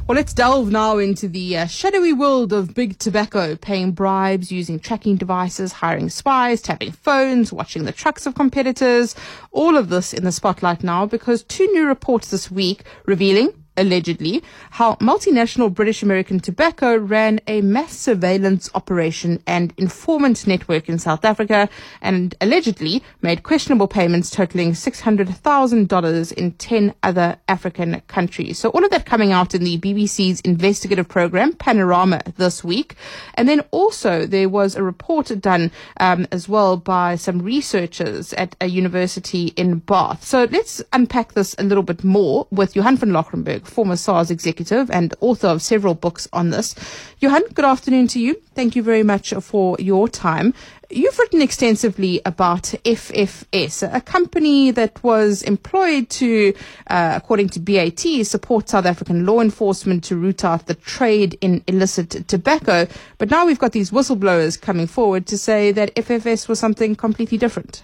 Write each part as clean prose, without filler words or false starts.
Well, let's delve now into the shadowy world of big tobacco, paying bribes, using tracking devices, hiring spies, tapping phones, watching the trucks of competitors. All of this in the spotlight now because two new reports this week revealing, allegedly, how multinational British American Tobacco ran a mass surveillance operation and informant network in South Africa and allegedly made questionable payments totaling $600,000 in 10 other African countries. So all of that coming out in the BBC's investigative program, Panorama, this week. And then also there was a report done as well by some researchers at a university in Bath. So let's unpack this a little bit more with Johan van Lockerenberg, former SARS executive and author of several books on this. Johan, good afternoon to you. Thank you very much for your time. You've written extensively about FFS, a company that was employed to, according to BAT, support South African law enforcement to root out the trade in illicit tobacco. But now we've got these whistleblowers coming forward to say that FFS was something completely different.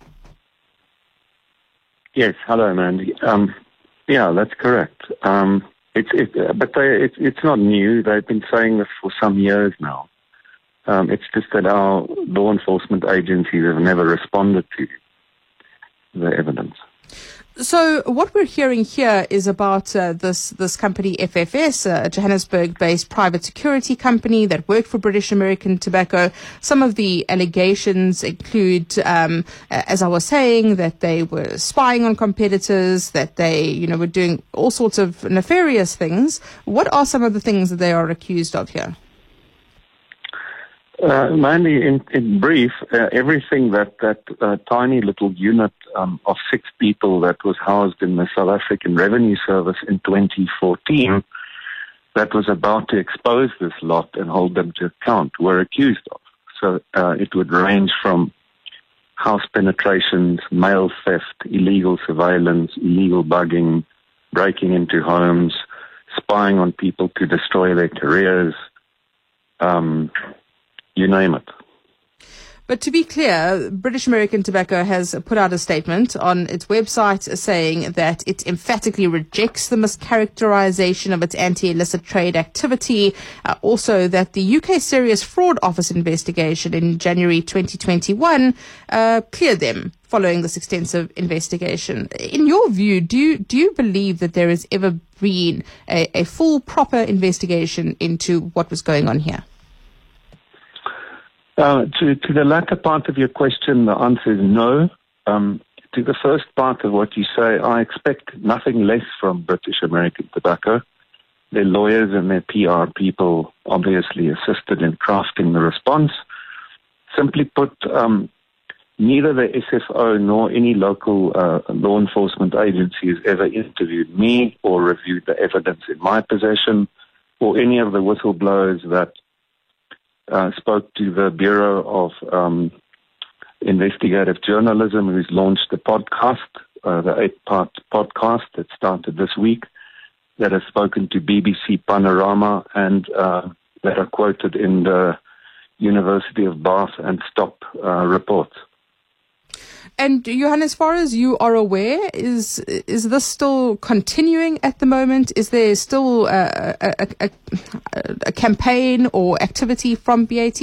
Yes, hello, Mandy. Yeah, that's correct. It's not new. They've been saying this for some years now. It's just that our law enforcement agencies have never responded to the evidence. So what we're hearing here is about this company FFS, a Johannesburg-based private security company that worked for British American Tobacco. Some of the allegations include, as I was saying, that they were spying on competitors, that they, were doing all sorts of nefarious things. What are some of the things that they are accused of here? Mainly, in brief, everything that tiny little unit of 6 people that was housed in the South African Revenue Service in 2014 that was about to expose this lot and hold them to account were accused of. So it would range from house penetrations, mail theft, illegal surveillance, illegal bugging, breaking into homes, spying on people to destroy their careers, you name it. But to be clear, British American Tobacco has put out a statement on its website saying that it emphatically rejects the mischaracterization of its anti-illicit trade activity. Also that the UK Serious Fraud Office investigation in January 2021 cleared them following this extensive investigation. In your view, do you believe that there has ever been a full, proper investigation into what was going on here? To the latter part of your question, the answer is no. To the first part of what you say, I expect nothing less from British American Tobacco. Their lawyers and their PR people obviously assisted in crafting the response. Simply put, neither the SFO nor any local law enforcement agency has ever interviewed me or reviewed the evidence in my possession or any of the whistleblowers that spoke to the Bureau of Investigative Journalism, who's launched the podcast, the 8-part podcast that started this week, that has spoken to BBC Panorama and that are quoted in the University of Bath and Stop reports. And Johan, as far as you are aware, is this still continuing at the moment? Is there still a campaign or activity from BAT?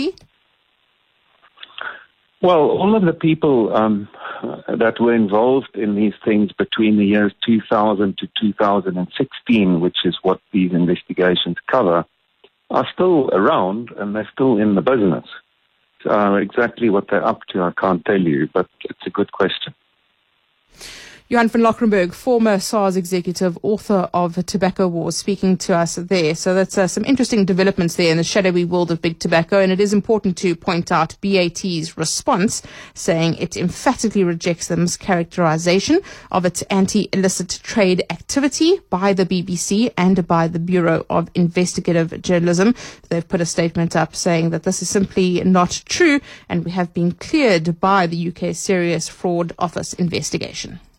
Well, all of the people that were involved in these things between the years 2000 to 2016, which is what these investigations cover, are still around and they're still in the business. Exactly what they're up to, I can't tell you, but it's a good question. Johan van Lockerenberg, former SARS executive, author of Tobacco Wars, speaking to us there. So that's some interesting developments there in the shadowy world of big tobacco. And it is important to point out BAT's response, saying it emphatically rejects the mischaracterization of its anti-illicit trade activity by the BBC and by the Bureau of Investigative Journalism. They've put a statement up saying that this is simply not true and we have been cleared by the UK Serious Fraud Office investigation.